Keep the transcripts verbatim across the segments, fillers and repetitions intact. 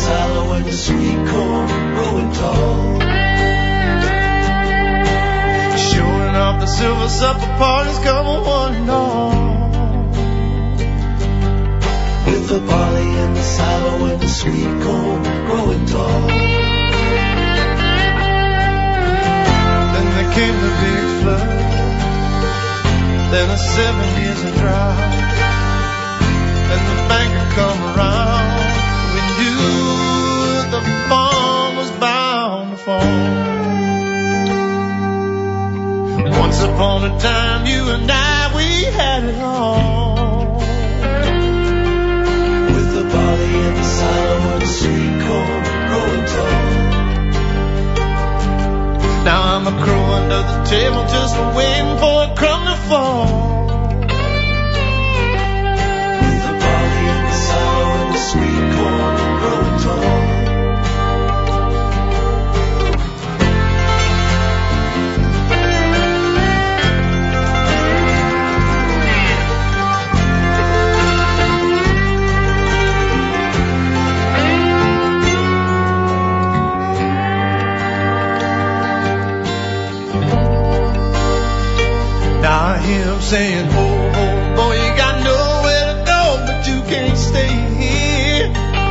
silo and the sweet corn growing tall. Showing off the silver supper parties, come on one and all. With the barley and the silo and the sweet corn growing tall. Then there came the big flood, then a seven years of drought. Then the banker come around, we knew the farm was bound to fall. Once upon a time, you and I, we had it all. With the barley and the silo and the sweet corn growing tall. Now I'm a crow under the table, just waiting for a crumb to fall. Sweet corn growing tall. Now I hear him saying, oh, oh, boy, you got nowhere to go, but you can't stay here.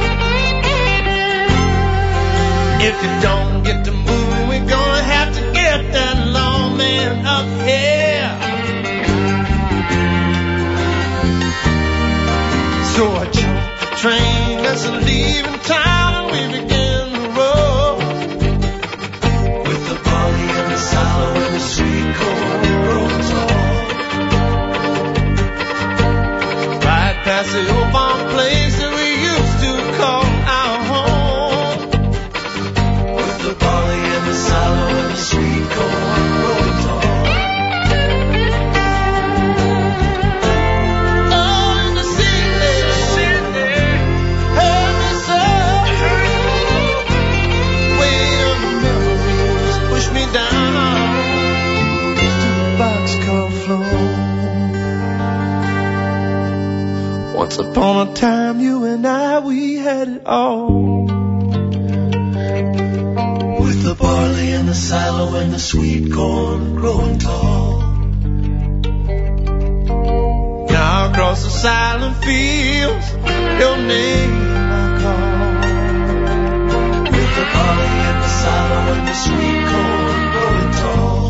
If you don't get to moving, we're gonna have to get that lawman up here. So I jumped the train that's leaving town, and we began to roll. With the barley and the silo and the sweet corn growing tall. Right past the old farm place that we used to call our home. The barley and the silo and the sweet corn growing tall. Oh, in the city, heard me say, weight of memories push me down to the boxcar floor. Once upon a time, you and I, we had it all. With the barley and the silo and the sweet corn growing tall. Now across the silent fields, your name I call. With the barley and the silo and the sweet corn growing tall.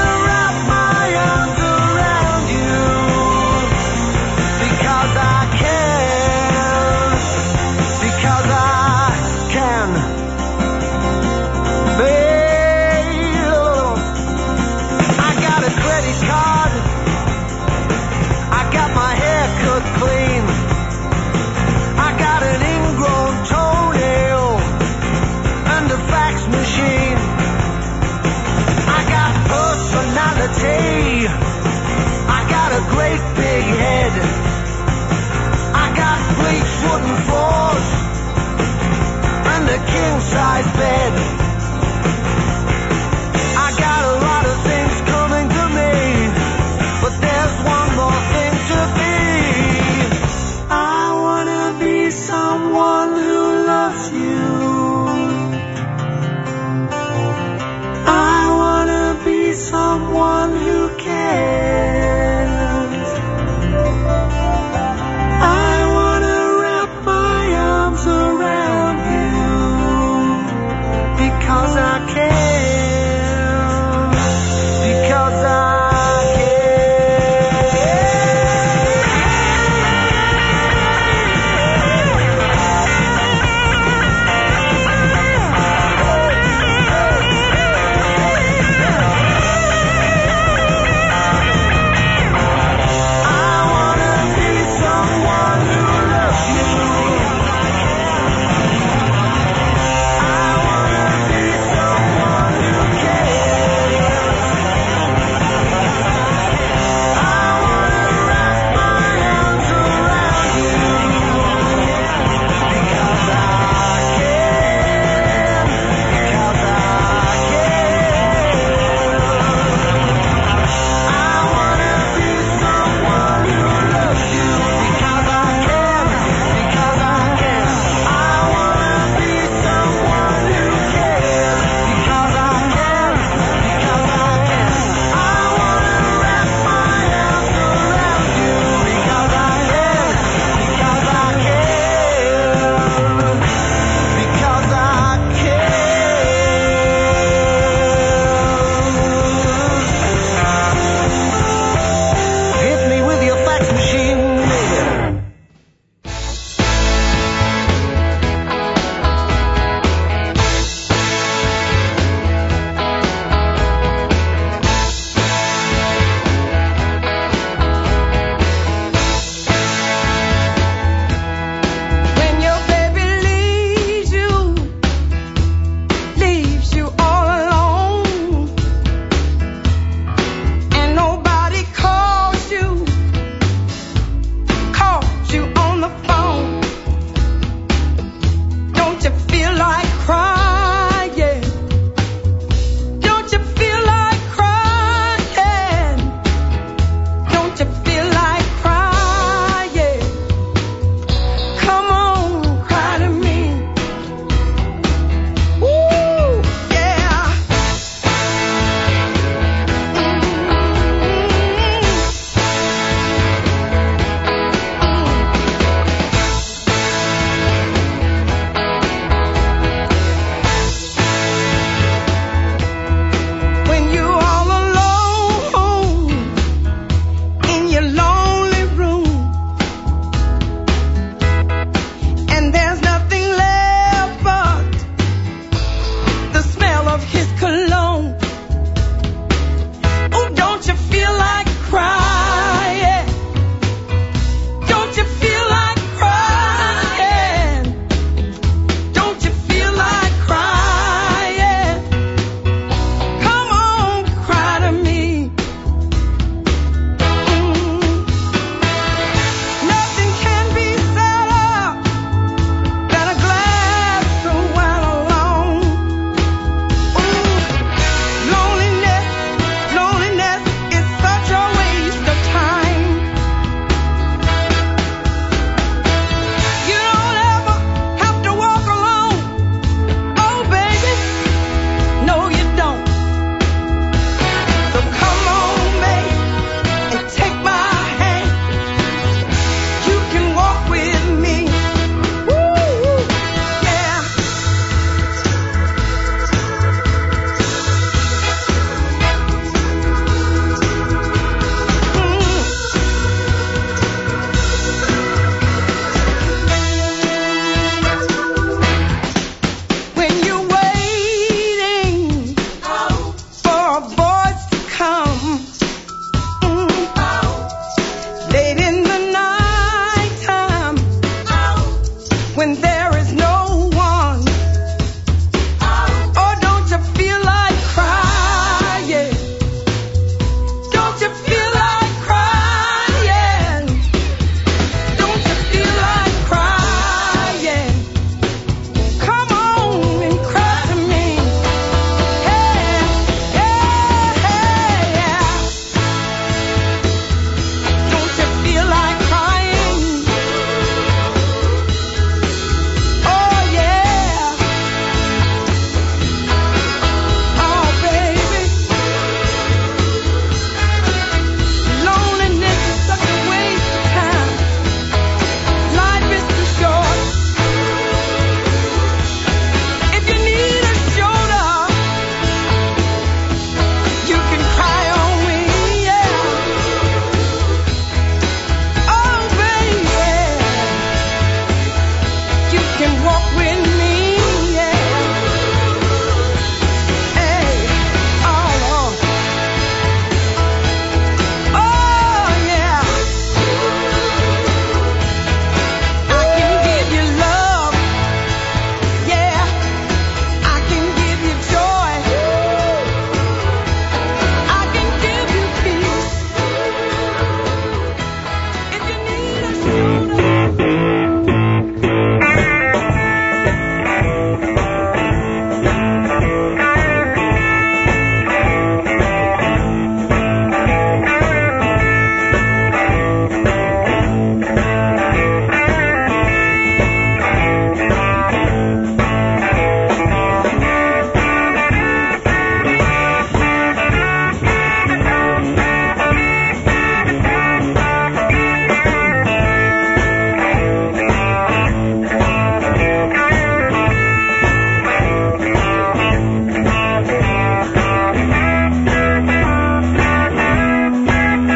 I can't tried.